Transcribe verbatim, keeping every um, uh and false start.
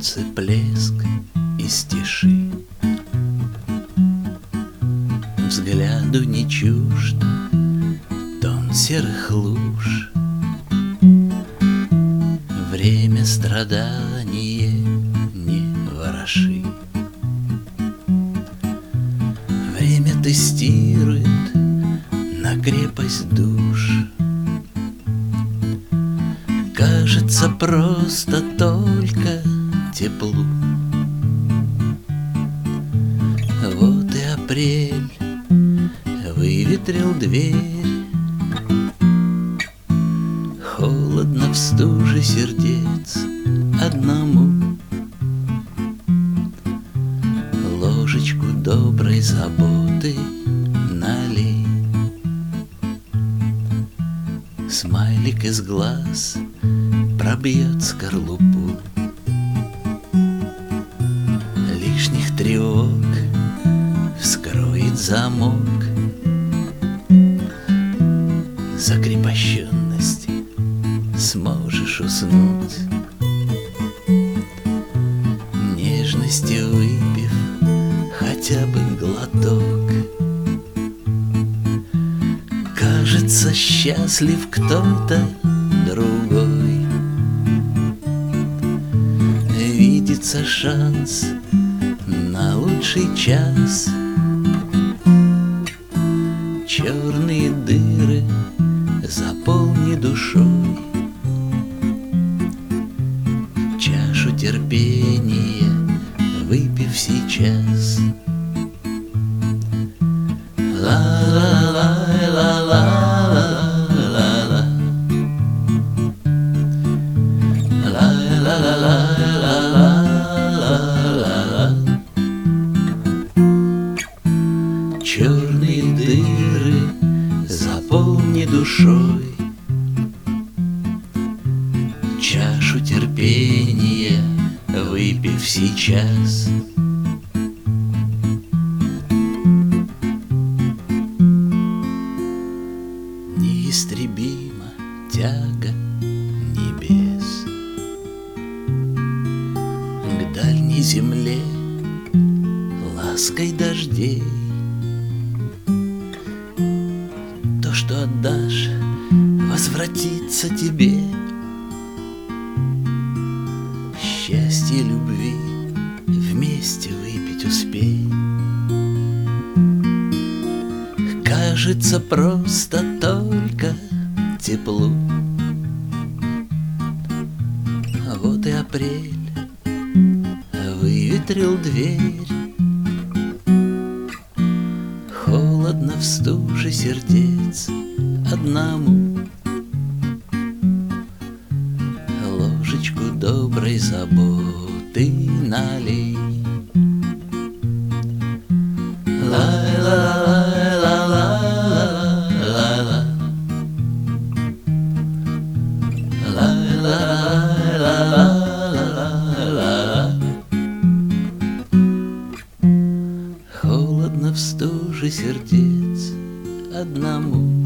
солнце плеск из тиши. Взгляду не чужд тон серых луж. Время страдания не вороши. Время тестирует на крепость душ. Кажется, просто только теплу. Вот и апрель выветрил дверь. Холодно в стуже сердец одному. Ложечку доброй заботы налей. Смайлик из глаз пробьет скорлупу. Лишних тревог вскроет замок. Закрепощенности сможешь уснуть. Нежности выпив хотя бы глоток. Кажется, счастлив кто-то другой. Видится шанс на лучший час. Черные дыры заполни душой. Чашу терпения выпив сейчас. Ла-ла-ла-ла-ла-ла-ла. Ла-ла-ла-ла-ла-ла-ла. Черные дыры заполни душой. Чашу терпения выпив сейчас. Неистребима тяга небес к дальней земле лаской дождей. То, что отдашь, возвратится тебе. Счастье любви вместе выпить успей. Кажется, просто только теплу. Вот и апрель выветрил дверь. Холодно в стуже сердец одному. Ложечку доброй заботы налей. Ла-ла-ла-ла-ла-ла-ла. Ла-ла-ла-ла-ла-ла-ла. Холодно в стуже сердец одному.